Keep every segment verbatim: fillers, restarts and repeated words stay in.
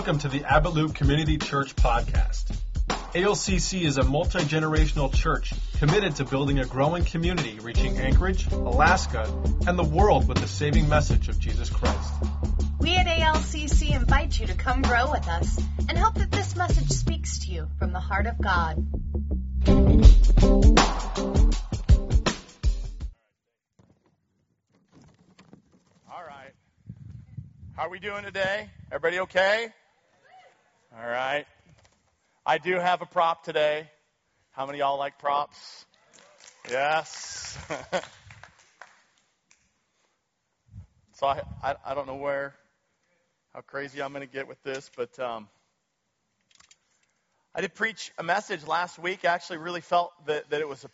Welcome to the Abbott Loop Community Church Podcast. A L C C is a multi-generational church committed to building a growing community reaching Anchorage, Alaska, and the world with the saving message of Jesus Christ. We at A L C C invite you to come grow with us and hope that this message speaks to you from the heart of God. All right. How are we doing today? Everybody okay? All right. I do have a prop today. How many of y'all like props? Yes. so I, I I don't know where, how crazy I'm going to get with this, but um, I did preach a message last week. I actually really felt that, that it was a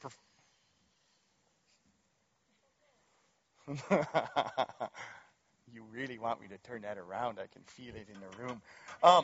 prof- You really want me to turn that around? I can feel it in the room. Um,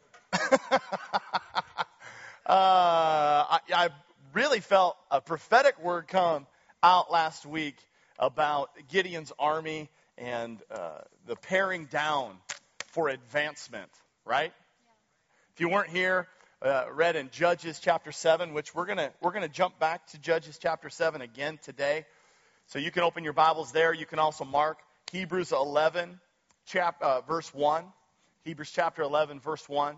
uh, I, I really felt a prophetic word come out last week about Gideon's army and uh, the paring down for advancement, right? Yeah. If you weren't here, uh, read in Judges chapter seven, which we're gonna we're gonna jump back to Judges chapter seven again today. So you can open your Bibles there. You can also mark Hebrews eleven, chap, uh, verse one. Hebrews chapter eleven, verse one.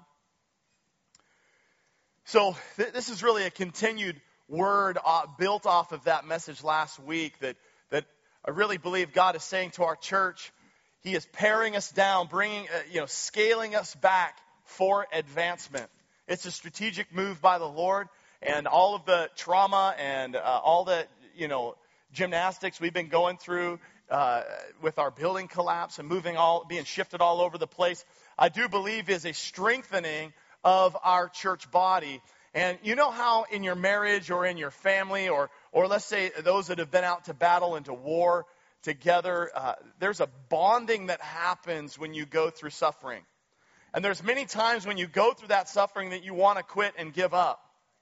So th- this is really a continued word uh, built off of that message last week that, that I really believe God is saying to our church. He is paring us down, bringing, uh, you know, scaling us back for advancement. It's a strategic move by the Lord, and all of the trauma and uh, all the, you know, gymnastics we've been going through uh, with our building collapse and moving all, being shifted all over the place, I do believe is a strengthening of our church body. And you know how in your marriage or in your family, or or let's say those that have been out to battle and to war together, uh, there's a bonding that happens when you go through suffering. And there's many times when you go through that suffering that you want to quit and give up.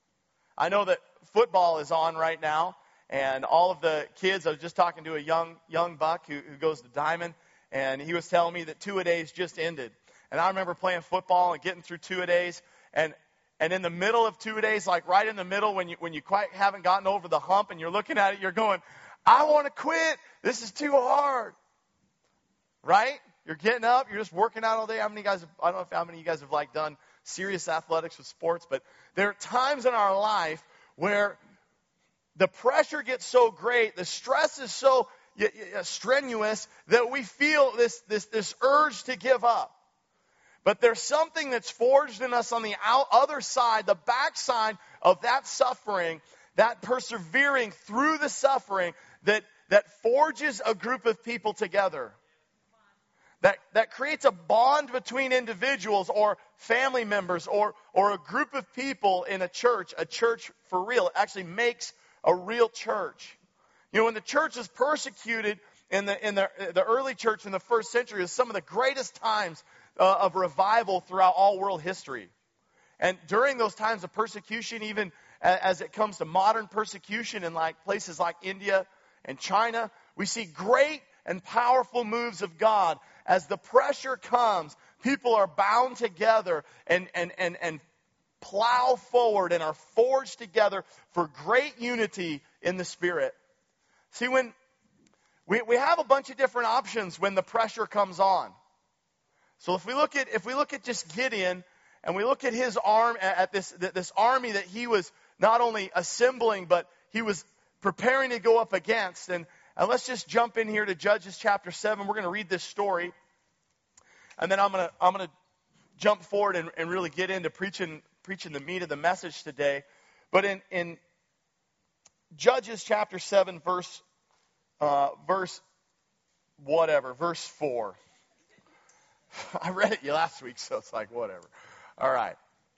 I know that football is on right now, and all of the kids, I was just talking to a young young buck who, who goes to Diamond, and he was telling me that two-a-days just ended. And I remember playing football and getting through two-a-days, and and in the middle of two-a-days, like right in the middle, when you when you quite haven't gotten over the hump and you're looking at it, you're going, I want to quit. This is too hard. Right? You're getting up, you're just working out all day. How many guys have, I don't know if how many of you guys have like done serious athletics with sports, but there are times in our life where the pressure gets so great, the stress is so y- y- strenuous that we feel this this this urge to give up. But there's something that's forged in us on the out, other side, the backside of that suffering, that persevering through the suffering that, that forges a group of people together. That, that creates a bond between individuals or family members or, or a group of people in a church, a church for real. It actually makes a real church. You know, when the church is persecuted in the, in the, the early church in the first century, it was some of the greatest times Uh, of revival throughout all world history. And during those times of persecution, even as it comes to modern persecution in like places like India and China, we see great and powerful moves of God. As the pressure comes, people are bound together and, and, and, and plow forward and are forged together for great unity in the Spirit. See, when we, we have a bunch of different options when the pressure comes on. So if we look at if we look at just Gideon and we look at his arm at this this army that he was not only assembling but he was preparing to go up against, and, and let's just jump in here to Judges chapter seven. We're going to read this story, and then I'm gonna I'm gonna jump forward and, and really get into preaching preaching the meat of the message today. But in in Judges chapter seven, verse uh, verse whatever verse four. I read it last week, so it's like, whatever. All right.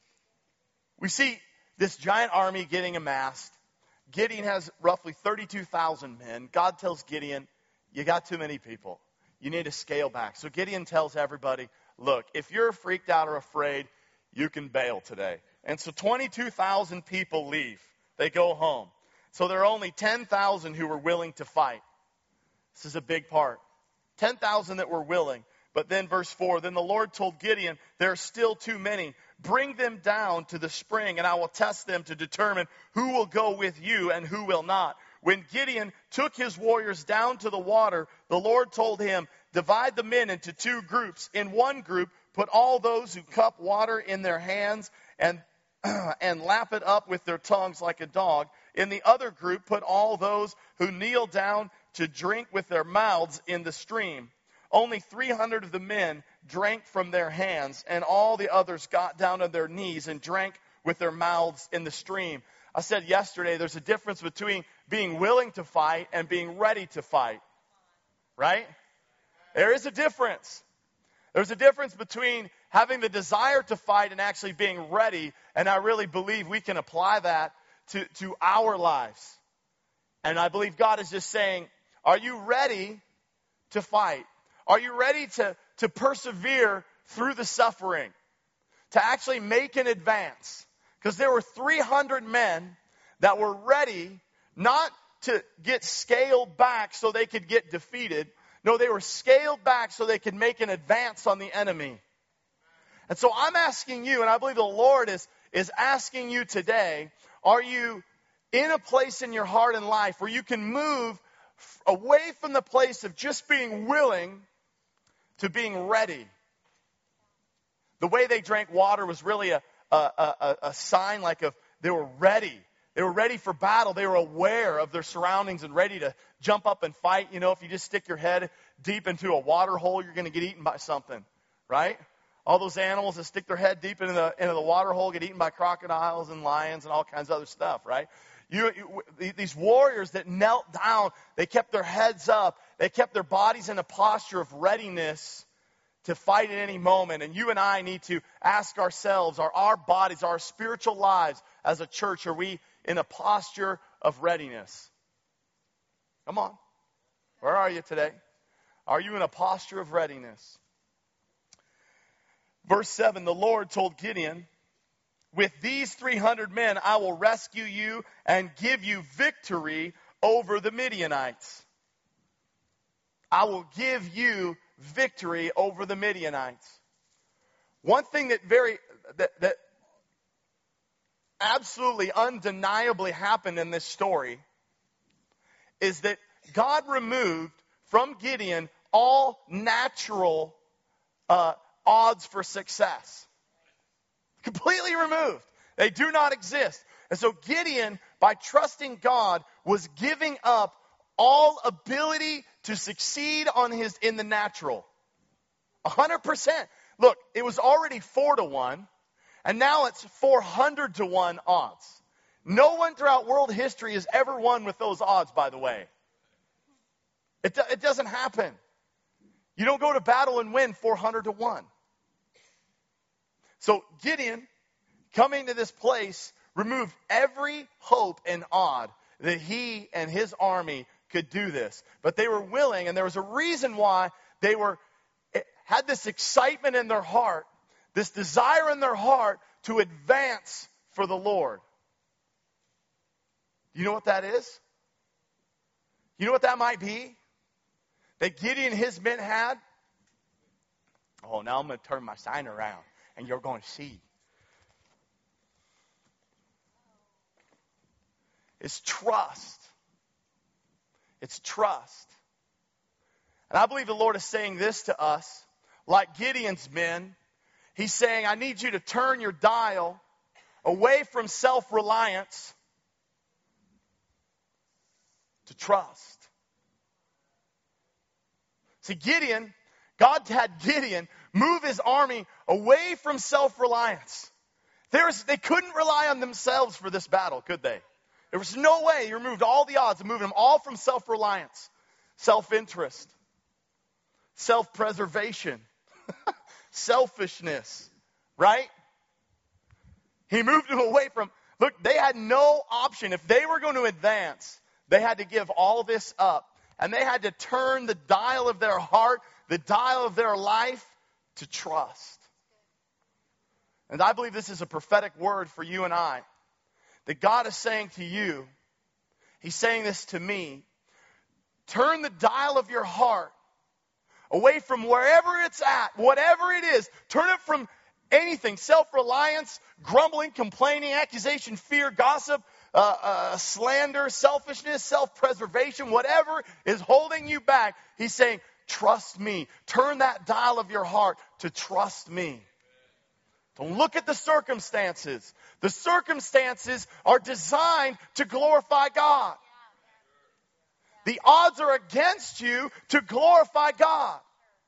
We see this giant army getting amassed. Gideon has roughly thirty-two thousand men. God tells Gideon, you got too many people. You need to scale back. So Gideon tells everybody, look, if you're freaked out or afraid, you can bail today. And so twenty-two thousand people leave. They go home. So there are only ten thousand who were willing to fight. This is a big part. ten thousand that were willing. But then verse four, then the Lord told Gideon, there are still too many. Bring them down to the spring, and I will test them to determine who will go with you and who will not. When Gideon took his warriors down to the water, the Lord told him, divide the men into two groups. In one group, put all those who cup water in their hands and, and lap it up with their tongues like a dog. In the other group, put all those who kneel down to drink with their mouths in the stream. Only three hundred of the men drank from their hands, and all the others got down on their knees and drank with their mouths in the stream. I said yesterday, there's a difference between being willing to fight and being ready to fight. Right? There is a difference. There's a difference between having the desire to fight and actually being ready, and I really believe we can apply that to, to our lives. And I believe God is just saying, are you ready to fight? Are you ready to, to persevere through the suffering? To actually make an advance? Because there were three hundred men that were ready not to get scaled back so they could get defeated. No, they were scaled back so they could make an advance on the enemy. And so I'm asking you, and I believe the Lord is, is asking you today, are you in a place in your heart and life where you can move away from the place of just being willing to being ready? The way they drank water was really a, a, a, a sign like of they were ready. They were ready for battle. They were aware of their surroundings and ready to jump up and fight. You know, if you just stick your head deep into a water hole, you're going to get eaten by something, right? All those animals that stick their head deep into the into the water hole get eaten by crocodiles and lions and all kinds of other stuff, right? You, you, these warriors that knelt down, they kept their heads up. They kept their bodies in a posture of readiness to fight at any moment. And you and I need to ask ourselves, are our bodies, our spiritual lives as a church, are we in a posture of readiness? Come on. Where are you today? Are you in a posture of readiness? Verse seven, the Lord told Gideon, with these three hundred men, I will rescue you and give you victory over the Midianites. I will give you victory over the Midianites. One thing that very that, that absolutely undeniably happened in this story is that God removed from Gideon all natural uh, odds for success. Completely removed. They do not exist. And so Gideon, by trusting God, was giving up all ability to succeed on his in the natural. A hundred percent. Look, it was already four to one, and now it's four hundred to one odds. No one throughout world history has ever won with those odds, by the way. It, do, it doesn't happen. You don't go to battle and win four hundred to one. So Gideon, coming to this place, removed every hope and odd that he and his army could do this. But they were willing, and there was a reason why they were had this excitement in their heart, this desire in their heart to advance for the Lord. You know what that is? You know what that might be? That Gideon and his men had? Oh, now I'm going to turn my sign around, and you're going to see. It's trust. It's trust. And I believe the Lord is saying this to us, like Gideon's men. He's saying, I need you to turn your dial away from self-reliance to trust. See, Gideon, God had Gideon move his army away from self-reliance. There's, they couldn't rely on themselves for this battle, could they? There was no way. He removed all the odds and moved them all from self-reliance, self-interest, self-preservation, selfishness, right? He moved them away from, look, they had no option. If they were going to advance, they had to give all this up. And they had to turn the dial of their heart, the dial of their life, to trust. And I believe this is a prophetic word for you and I. That God is saying to you, He's saying this to me, turn the dial of your heart away from wherever it's at, whatever it is. Turn it from anything, self-reliance, grumbling, complaining, accusation, fear, gossip, uh, uh, slander, selfishness, self-preservation, whatever is holding you back. He's saying, trust me. Turn that dial of your heart to trust me. Don't look at the circumstances. The circumstances are designed to glorify God. The odds are against you to glorify God.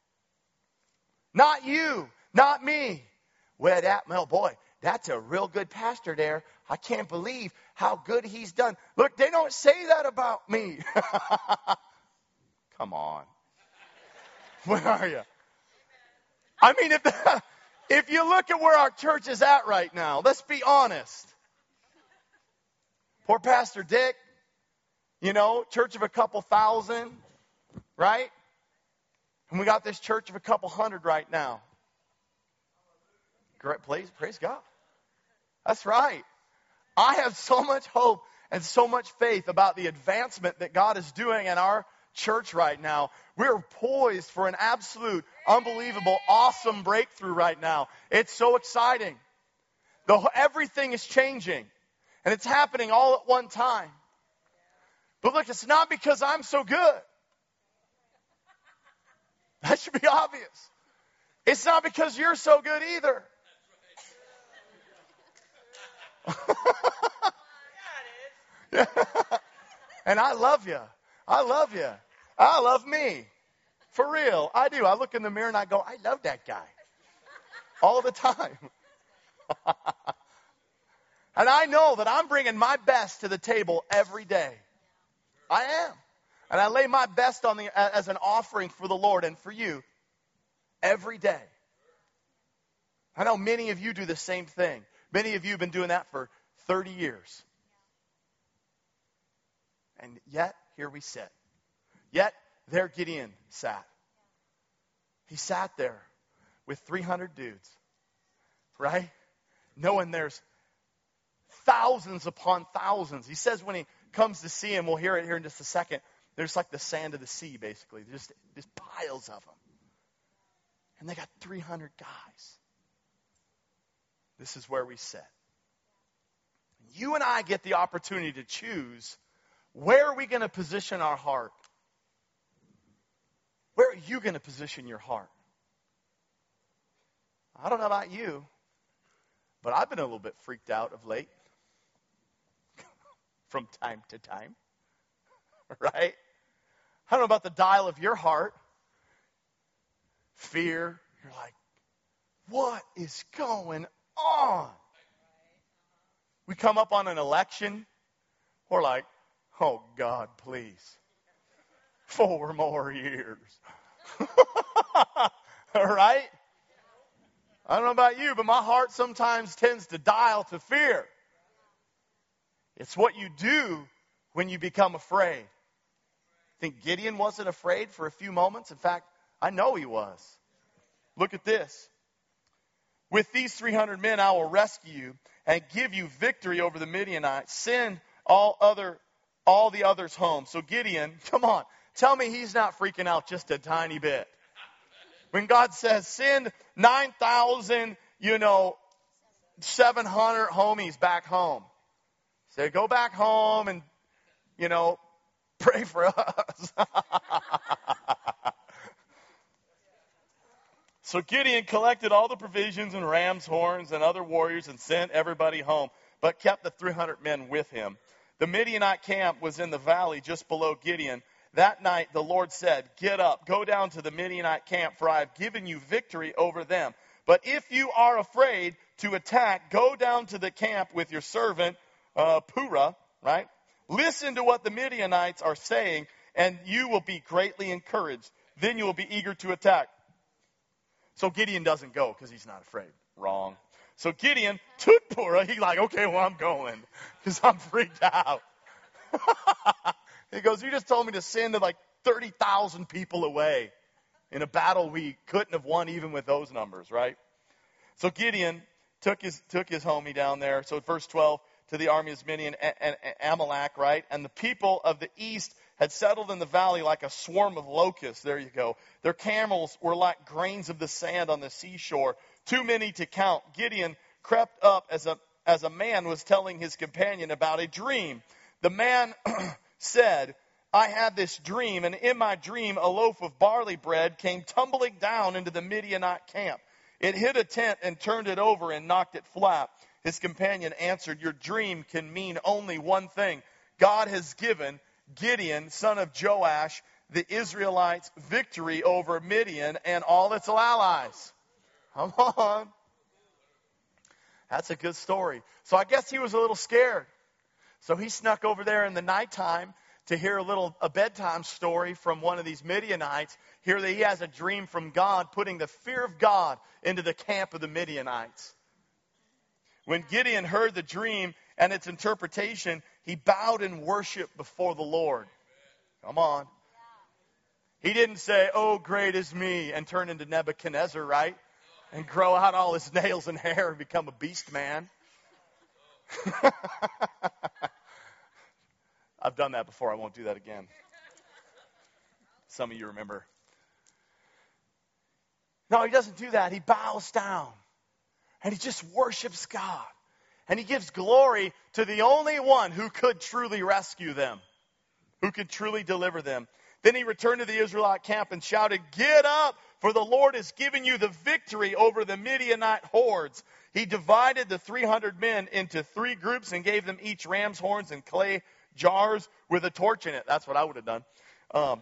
Not you, not me. Well, that, well, boy, that's a real good pastor there. I can't believe how good he's done. Look, they don't say that about me. Come on. Where are you? I mean, if the, if you look at where our church is at right now, let's be honest. Poor Pastor Dick, you know, church of a couple thousand, right? And we got this church of a couple hundred right now. Great, praise, praise God. That's right. I have so much hope and so much faith about the advancement that God is doing in our church right now. We're poised for an absolute, unbelievable, awesome breakthrough right now. It's so exciting. The, everything is changing. And it's happening all at one time. But look, it's not because I'm so good. That should be obvious. It's not because you're so good either. And I love you. I love you. I love me. For real. I do. I look in the mirror and I go, I love that guy. All the time. And I know that I'm bringing my best to the table every day. I am. And I lay my best on the as an offering for the Lord and for you every day. I know many of you do the same thing. Many of you have been doing that for thirty years. And yet, here we sit. Yet, there Gideon sat. He sat there with three hundred dudes, right? Knowing there's thousands upon thousands. He says when he comes to see him, we'll hear it here in just a second, there's like the sand of the sea, basically. Just, just piles of them. And they got three hundred guys. This is where we sit. You and I get the opportunity to choose, where are we going to position our heart? Where are you going to position your heart? I don't know about you, but I've been a little bit freaked out of late. From time to time. Right? I don't know about the dial of your heart. Fear. You're like, what is going on? We come up on an election. We're like, oh God, please. Four more years. Right? I don't know about you, but my heart sometimes tends to dial to fear. It's what you do when you become afraid. Think Gideon wasn't afraid for a few moments? In fact, I know he was. Look at this. With these three hundred men, I will rescue you and give you victory over the Midianites. Send all other, all the others home. So Gideon, come on, tell me he's not freaking out just a tiny bit. When God says, send nine thousand, you know, seven hundred homies back home. Say, go back home and, you know, pray for us. So Gideon collected all the provisions and ram's horns and other warriors and sent everybody home, but kept the three hundred men with him. The Midianite camp was in the valley just below Gideon. That night the Lord said, get up, go down to the Midianite camp, for I have given you victory over them. But if you are afraid to attack, go down to the camp with your servant, uh, Purah, right? Listen to what the Midianites are saying, and you will be greatly encouraged. Then you will be eager to attack. So Gideon doesn't go because he's not afraid. Wrong. So Gideon took Purah. He's like, okay, well, I'm going because I'm freaked out. He goes, you just told me to send like thirty thousand people away in a battle we couldn't have won even with those numbers, right? So Gideon took his took his homie down there. So verse twelve, to the army of Midian and Amalek, right? And the people of the east had settled in the valley like a swarm of locusts. There you go. Their camels were like grains of the sand on the seashore, too many to count. Gideon crept up as a, as a man was telling his companion about a dream. The man said, I had this dream, and in my dream a loaf of barley bread came tumbling down into the Midianite camp. It hit a tent and turned it over and knocked it flat. His companion answered, your dream can mean only one thing. God has given Gideon, son of Joash, the Israelites, victory over Midian and all its allies. Come on. That's a good story. So I guess he was a little scared. So he snuck over there in the nighttime to hear a little a bedtime story from one of these Midianites. Hear that he has a dream from God, putting the fear of God into the camp of the Midianites. When Gideon heard the dream and its interpretation, he bowed in worship before the Lord. Come on. He didn't say, oh, great is me, and turn into Nebuchadnezzar, right? And grow out all his nails and hair and become a beast man. I've done that before. I won't do that again. Some of you remember. No, he doesn't do that. He bows down. And he just worships God. And he gives glory to the only one who could truly rescue them. Who could truly deliver them. Then he returned to the Israelite camp and shouted, get up, for the Lord has given you the victory over the Midianite hordes. He divided the three hundred men into three groups and gave them each ram's horns and clay jars with a torch in it. That's what I would have done. Um,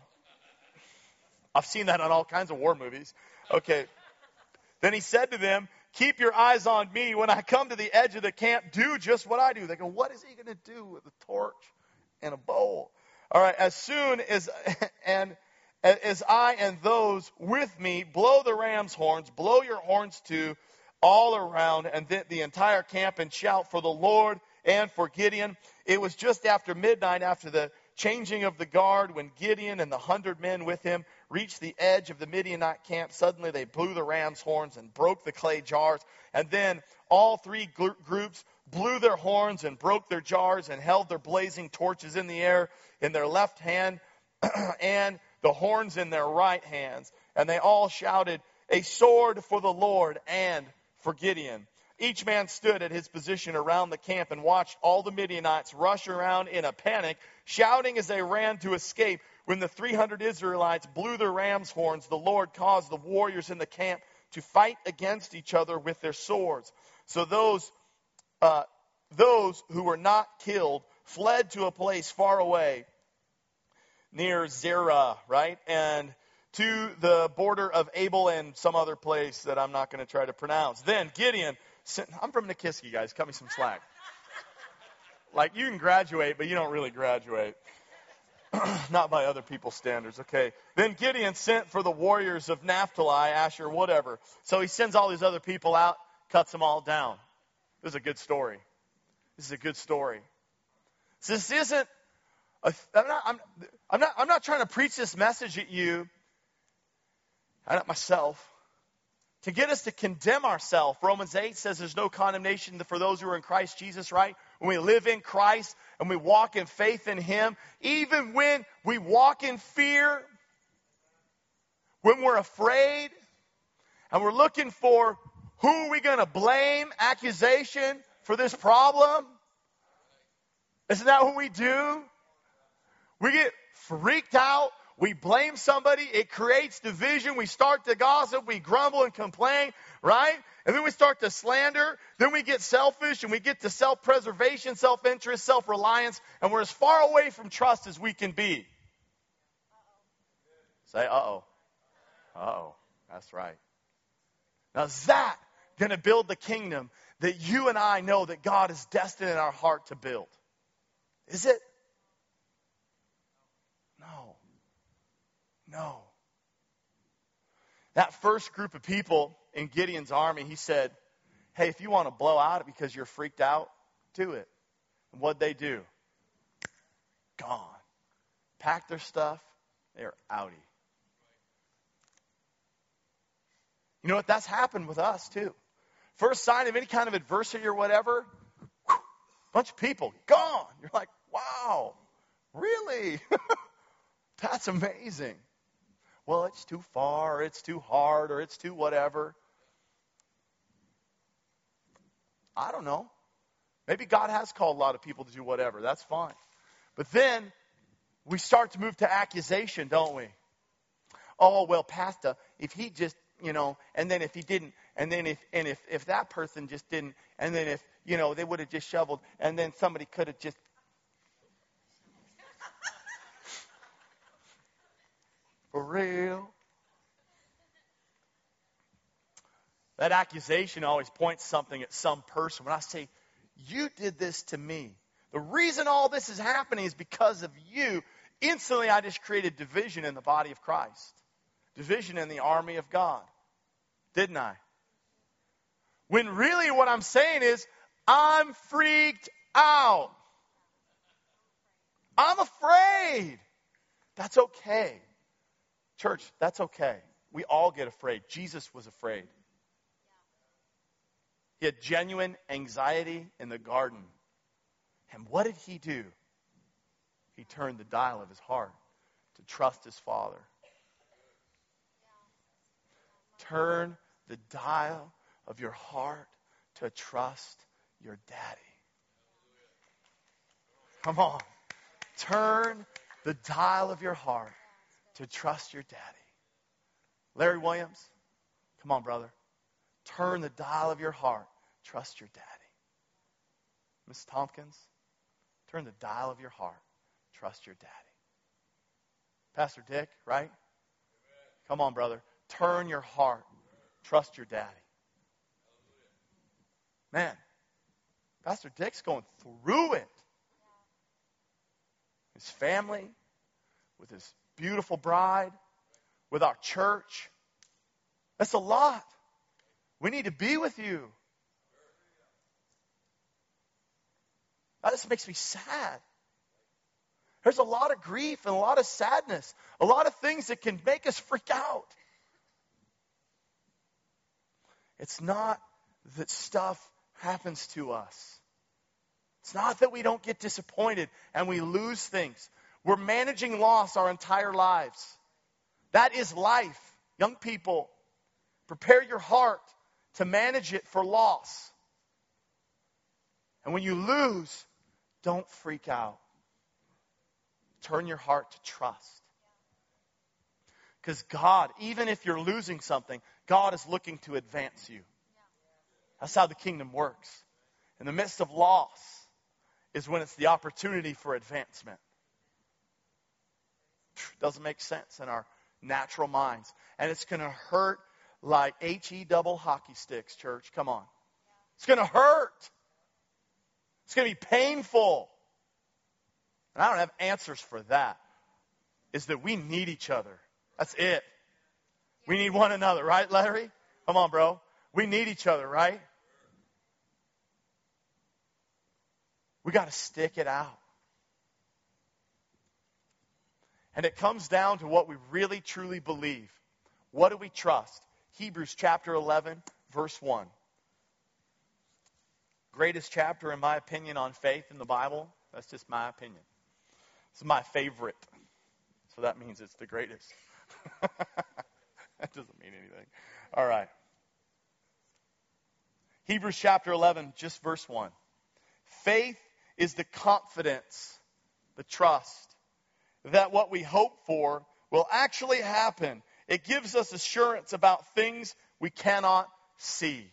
I've seen that on all kinds of war movies. Okay. Then he said to them, keep your eyes on me. When I come to the edge of the camp, do just what I do. They go, what is he going to do with a torch and a bowl? All right, as soon as and as I and those with me blow the ram's horns, blow your horns too, all around, and the, the entire camp, and shout for the Lord and for Gideon. It was just after midnight, after the changing of the guard, when Gideon and the hundred men with him reached the edge of the Midianite camp. Suddenly they blew the ram's horns and broke the clay jars. And then all three gr- groups blew their horns and broke their jars and held their blazing torches in the air in their left hand and the horns in their right hands. And they all shouted, a sword for the Lord and for Gideon. Each man stood at his position around the camp and watched all the Midianites rush around in a panic, shouting as they ran to escape. When the three hundred Israelites blew their ram's horns, the Lord caused the warriors in the camp to fight against each other with their swords. So those uh, those who were not killed fled to a place far away near Zerah, right? And to the border of Abel and some other place that I'm not going to try to pronounce. Then Gideon sent, I'm from Nikiski, guys. Cut me some slack. Like, you can graduate, but you don't really graduate. Not by other people's standards, okay. Then Gideon sent for the warriors of Naphtali, Asher, whatever. So he sends all these other people out, cuts them all down. This is a good story. This is a good story. So this isn't, a, I'm, not, I'm, I'm, not, I'm not trying to preach this message at you, and at myself, to get us to condemn ourselves. Romans eight says there's no condemnation for those who are in Christ Jesus, right? When we live in Christ and we walk in faith in Him, even when we walk in fear, when we're afraid, and we're looking for who are we going to blame, accusation for this problem? Isn't that what we do? We get freaked out. We blame somebody. It creates division. We start to gossip. We grumble and complain, right? And then we start to slander. Then we get selfish and we get to self-preservation, self-interest, self-reliance. And we're as far away from trust as we can be. Say, uh-oh. Uh-oh. That's right. Now is that going to build the kingdom that you and I know that God is destined in our heart to build? Is it? No. No. That first group of people in Gideon's army, he said, hey, if you want to blow out because you're freaked out, do it. And what'd they do? Gone. Packed their stuff. They're outie. You know what? That's happened with us too. First sign of any kind of adversity or whatever, whew, bunch of people gone. You're like, wow, really? That's amazing. Well, it's too far, or it's too hard, or it's too whatever. I don't know. Maybe God has called a lot of people to do whatever. That's fine. But then we start to move to accusation, don't we? Oh, well, Pastor, if he just, you know, and then if he didn't, and then if, and if, if that person just didn't, and then if, you know, they would have just shoveled, and then somebody could have just. For real? That accusation always points something at some person. When I say, you did this to me. The reason all this is happening is because of you. Instantly, I just created division in the body of Christ. Division in the army of God. Didn't I? When really what I'm saying is, I'm freaked out. I'm afraid. That's okay. Church, that's okay. We all get afraid. Jesus was afraid. He had genuine anxiety in the garden. And what did he do? He turned the dial of his heart to trust his Father. Turn the dial of your heart to trust your daddy. Come on. Turn the dial of your heart to trust your daddy. Larry Williams, come on, brother. Turn the dial of your heart. Trust your daddy. Miss Tompkins, turn the dial of your heart. Trust your daddy. Pastor Dick, right? Come on, brother. Turn your heart. Trust your daddy. Man, Pastor Dick's going through it. His family, with his beautiful bride, with our church. That's a lot. We need to be with you. That just makes me sad. There's a lot of grief and a lot of sadness. A lot of things that can make us freak out. It's not that stuff happens to us. It's not that we don't get disappointed and we lose things. We're managing loss our entire lives. That is life. Young people, prepare your heart to manage it for loss. And when you lose, don't freak out. Turn your heart to trust. Because God, even if you're losing something, God is looking to advance you. That's how the kingdom works. In the midst of loss is when it's the opportunity for advancement. Doesn't make sense in our natural minds. And it's going to hurt like H E double hockey sticks, church. Come on. It's going to hurt. It's going to be painful. And I don't have answers for that. Is that we need each other. That's it. We need one another, right, Larry? Come on, bro. We need each other, right? We got to stick it out. And it comes down to what we really, truly believe. What do we trust? Hebrews chapter eleven, verse one. Greatest chapter, in my opinion, on faith in the Bible. That's just my opinion. It's my favorite. So that means it's the greatest. That doesn't mean anything. All right. Hebrews chapter eleven, just verse one. Faith is the confidence, the trust, that what we hope for will actually happen. It gives us assurance about things we cannot see.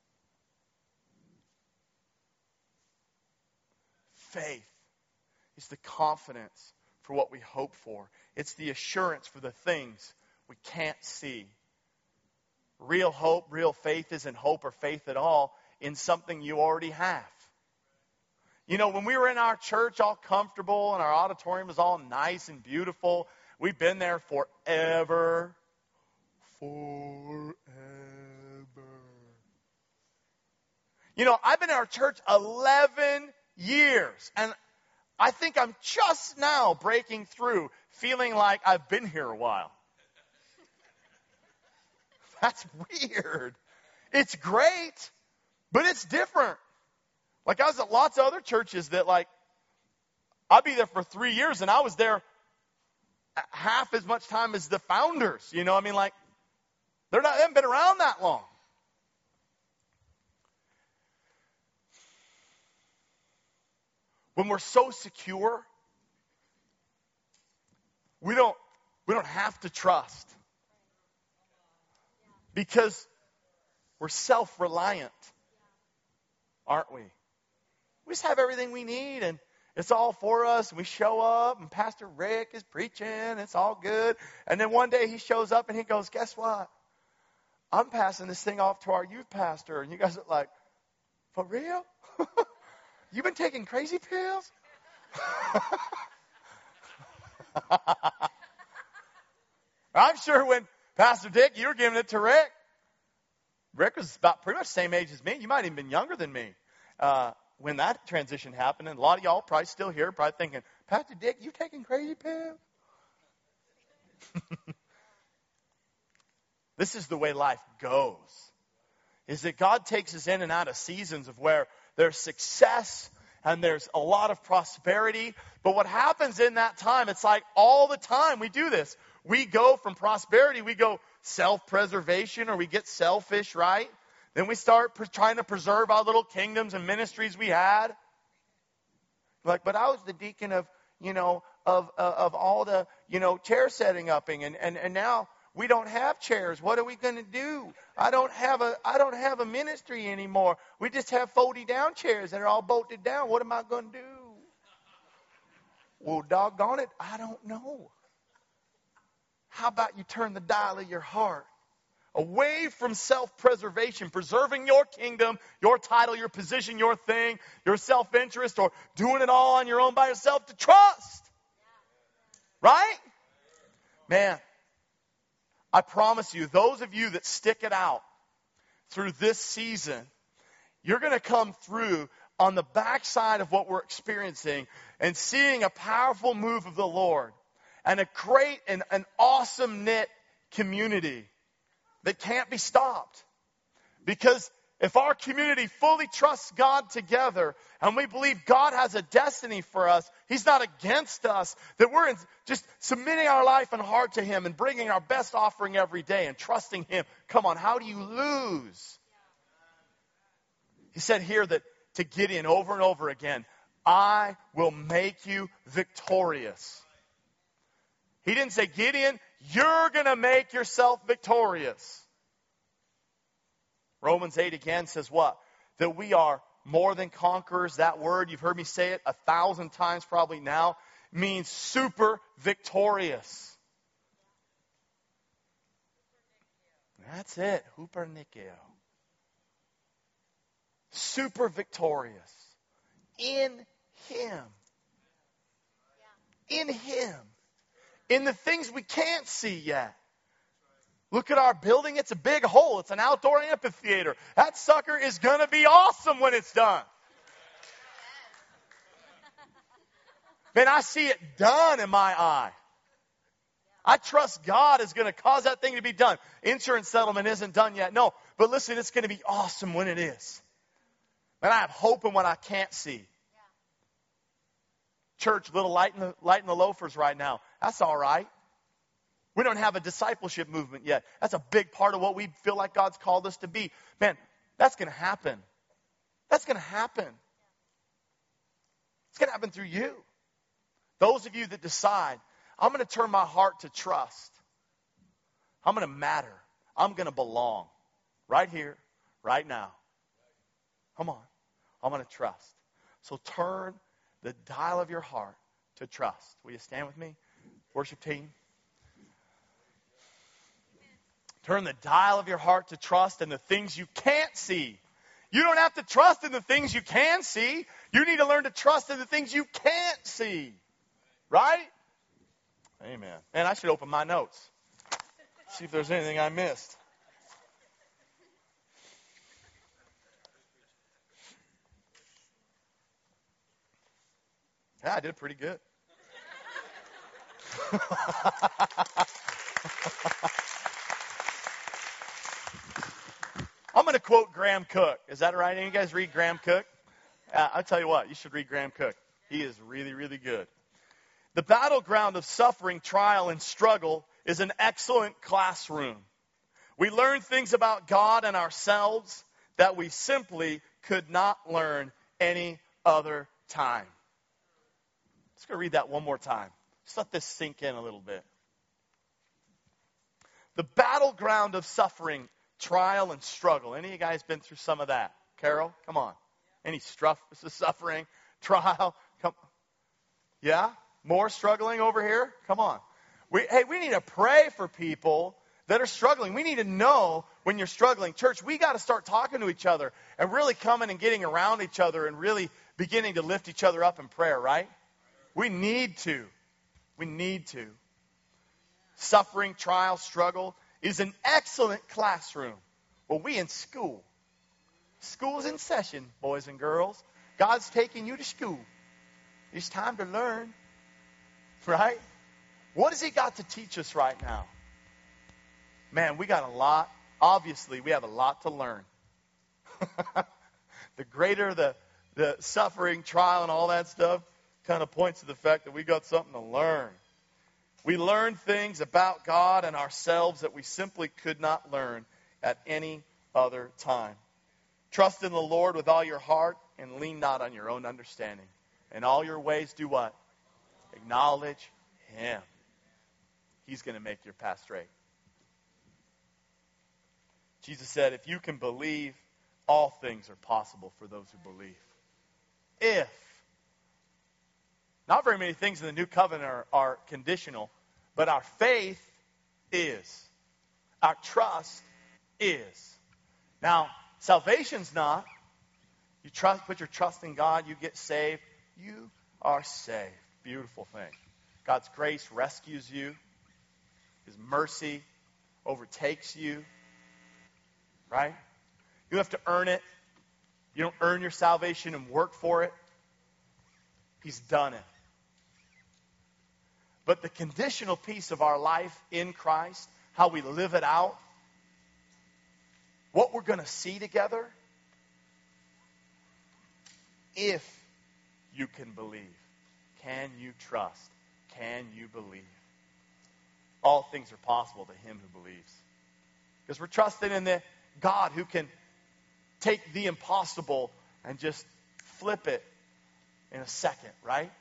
Faith is the confidence for what we hope for. It's the assurance for the things we can't see. Real hope, real faith isn't hope or faith at all in something you already have. You know, when we were in our church all comfortable and our auditorium was all nice and beautiful, we've been there forever. Forever. You know, I've been in our church eleven years, and I think I'm just now breaking through, feeling like I've been here a while. That's weird. It's great, but it's different. Like I was at lots of other churches that like, I'd be there for three years and I was there half as much time as the founders. You know, I mean, like, they're not, they haven't been around that long. When we're so secure, we don't, we don't have to trust. Because we're self-reliant, aren't we? We just have everything we need, and it's all for us, and we show up, and Pastor Rick is preaching, it's all good. And then one day he shows up, and he goes, guess what? I'm passing this thing off to our youth pastor. And you guys are like, for real? You've been taking crazy pills? I'm sure when Pastor Dick, you were giving it to Rick. Rick was about pretty much the same age as me. You might have even been younger than me uh, when that transition happened. And a lot of y'all probably still here, probably thinking, Pastor Dick, you taking crazy pills? This is the way life goes. Is that God takes us in and out of seasons of where there's success and there's a lot of prosperity. But what happens in that time, it's like all the time we do this. We go from prosperity, we go self-preservation, or we get selfish, right? Then we start pre- trying to preserve our little kingdoms and ministries we had. Like, but I was the deacon of, you know, of uh, of all the, you know, chair setting upping, and, and, and now we don't have chairs. What are we going to do? I don't have a I don't have a ministry anymore. We just have folding down chairs that are all bolted down. What am I going to do? Well, doggone it, I don't know. How about you turn the dial of your heart away from self-preservation, preserving your kingdom, your title, your position, your thing, your self-interest, or doing it all on your own by yourself, to trust. Right? Man, I promise you, those of you that stick it out through this season, you're going to come through on the backside of what we're experiencing and seeing a powerful move of the Lord. And a great and an awesome knit community that can't be stopped. Because if our community fully trusts God together and we believe God has a destiny for us, He's not against us, that we're in just submitting our life and heart to Him and bringing our best offering every day and trusting Him. Come on, how do you lose? He said here that to Gideon over and over again, I will make you victorious. He didn't say, Gideon, you're going to make yourself victorious. Romans eight again says what? That we are more than conquerors. That word, you've heard me say it a thousand times probably now, means super victorious. That's it. Hupernikeo. Super victorious. In Him. In Him. In the things we can't see yet. Look at our building. It's a big hole. It's an outdoor amphitheater. That sucker is going to be awesome when it's done. Man, I see it done in my eye. I trust God is going to cause that thing to be done. Insurance settlement isn't done yet. No, but listen, it's going to be awesome when it is. And I have hope in what I can't see. Church, little light in the, light in the loafers right now. That's all right. We don't have a discipleship movement yet. That's a big part of what we feel like God's called us to be. Man, that's going to happen. That's going to happen. It's going to happen through you. Those of you that decide, I'm going to turn my heart to trust. I'm going to matter. I'm going to belong. Right here, right now. Come on. I'm going to trust. So turn the dial of your heart to trust. Will you stand with me? Worship team. Turn the dial of your heart to trust in the things you can't see. You don't have to trust in the things you can see. You need to learn to trust in the things you can't see. Right? Amen. Man, I should open my notes. See if there's anything I missed. Yeah, I did pretty good. I'm going to quote Graham Cook. Is that right? Any of you guys read Graham Cook? Uh, I'll tell you what, you should read Graham Cook. He is really, really good. The battleground of suffering, trial, and struggle is an excellent classroom. We learn things about God and ourselves that we simply could not learn any other time. Let's go read that one more time. Just let this sink in a little bit. The battleground of suffering, trial, and struggle. Any of you guys been through some of that? Carol, come on. Any struff, suffering, trial? Come. Yeah? More struggling over here? Come on. We, hey, we need to pray for people that are struggling. We need to know when you're struggling. Church, we got to start talking to each other and really coming and getting around each other and really beginning to lift each other up in prayer, right? We need to. We need to. Suffering, trial, struggle is an excellent classroom. Well, we in school. School's in session, boys and girls. God's taking you to school. It's time to learn. Right? What has he got to teach us right now? Man, we got a lot. Obviously, we have a lot to learn. The greater the, the suffering, trial, and all that stuff kind of points to the fact that we got something to learn. We learn things about God and ourselves that we simply could not learn at any other time. Trust in the Lord with all your heart and lean not on your own understanding. In all your ways, do what? Acknowledge him. He's going to make your path straight. Jesus said, if you can believe, all things are possible for those who believe. If. Not very many things in the new covenant are, are conditional, but our faith is. Our trust is. Now, salvation's not. You trust, put your trust in God, you get saved. You are saved. Beautiful thing. God's grace rescues you. His mercy overtakes you. Right? You have to earn it. You don't earn your salvation and work for it. He's done it. But the conditional piece of our life in Christ, how we live it out, what we're going to see together, if you can believe. Can you trust? Can you believe? All things are possible to him who believes. Because we're trusting in the God who can take the impossible and just flip it in a second, right?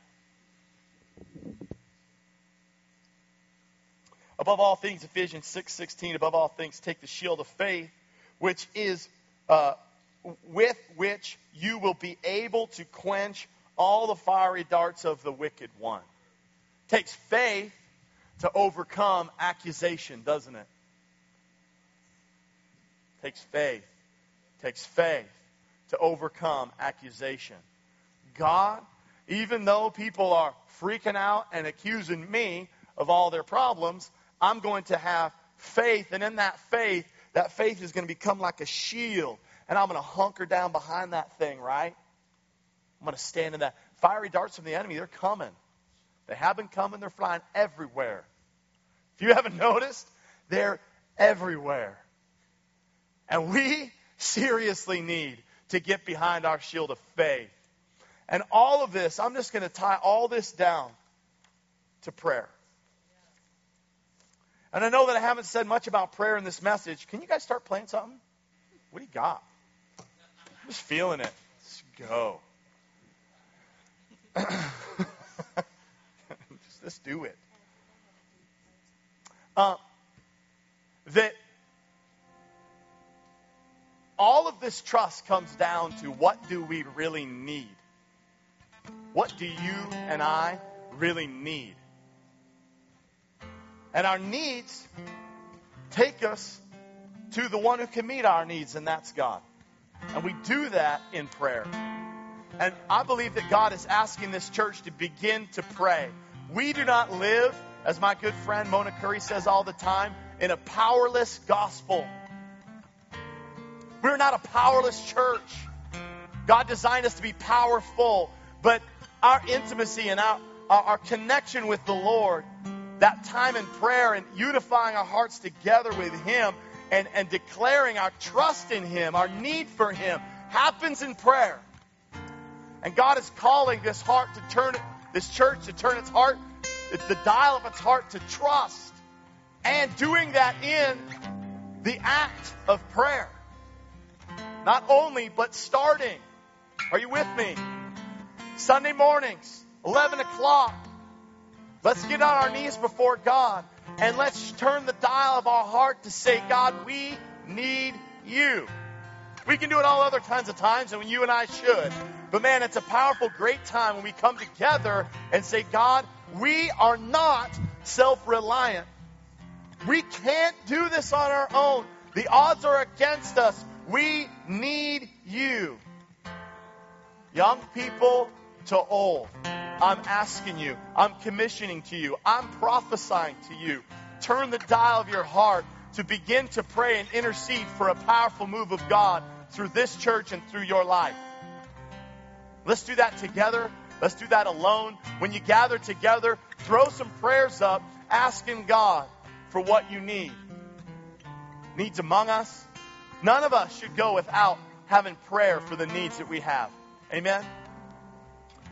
Above all things, Ephesians six sixteen, above all things, take the shield of faith, which is uh, with which you will be able to quench all the fiery darts of the wicked one. Takes faith to overcome accusation, doesn't it? Takes faith. Takes faith to overcome accusation. God, even though people are freaking out and accusing me of all their problems, I'm going to have faith. And in that faith, that faith is going to become like a shield. And I'm going to hunker down behind that thing, right? I'm going to stand in that. Fiery darts from the enemy, they're coming. They have been coming. They're flying everywhere. If you haven't noticed, they're everywhere. And we seriously need to get behind our shield of faith. And all of this, I'm just going to tie all this down to prayer. And I know that I haven't said much about prayer in this message. Can you guys start playing something? What do you got? I'm just feeling it. Let's go. just, let's do it. Uh, that all of this trust comes down to what do we really need? What do you and I really need? And our needs take us to the one who can meet our needs, and that's God. And we do that in prayer. And I believe that God is asking this church to begin to pray. We do not live, as my good friend Mona Curry says all the time, in a powerless gospel. We're not a powerless church. God designed us to be powerful, but our intimacy and our, our, our connection with the Lord, that time in prayer and unifying our hearts together with Him and, and declaring our trust in Him, our need for Him, happens in prayer. And God is calling this heart to turn, this church to turn its heart the dial of its heart to trust. And doing that in the act of prayer. Not only, but starting. Are you with me? Sunday mornings, eleven o'clock. Let's get on our knees before God. And let's turn the dial of our heart to say, God, we need you. We can do it all other kinds of times, and you and I should. But man, it's a powerful, great time when we come together and say, God, we are not self-reliant. We can't do this on our own. The odds are against us. We need you. Young people to old, I'm asking you, I'm commissioning to you, I'm prophesying to you. Turn the dial of your heart to begin to pray and intercede for a powerful move of God through this church and through your life. Let's do that together. Let's do that alone. When you gather together, throw some prayers up, asking God for what you need. Needs among us. None of us should go without having prayer for the needs that we have. Amen.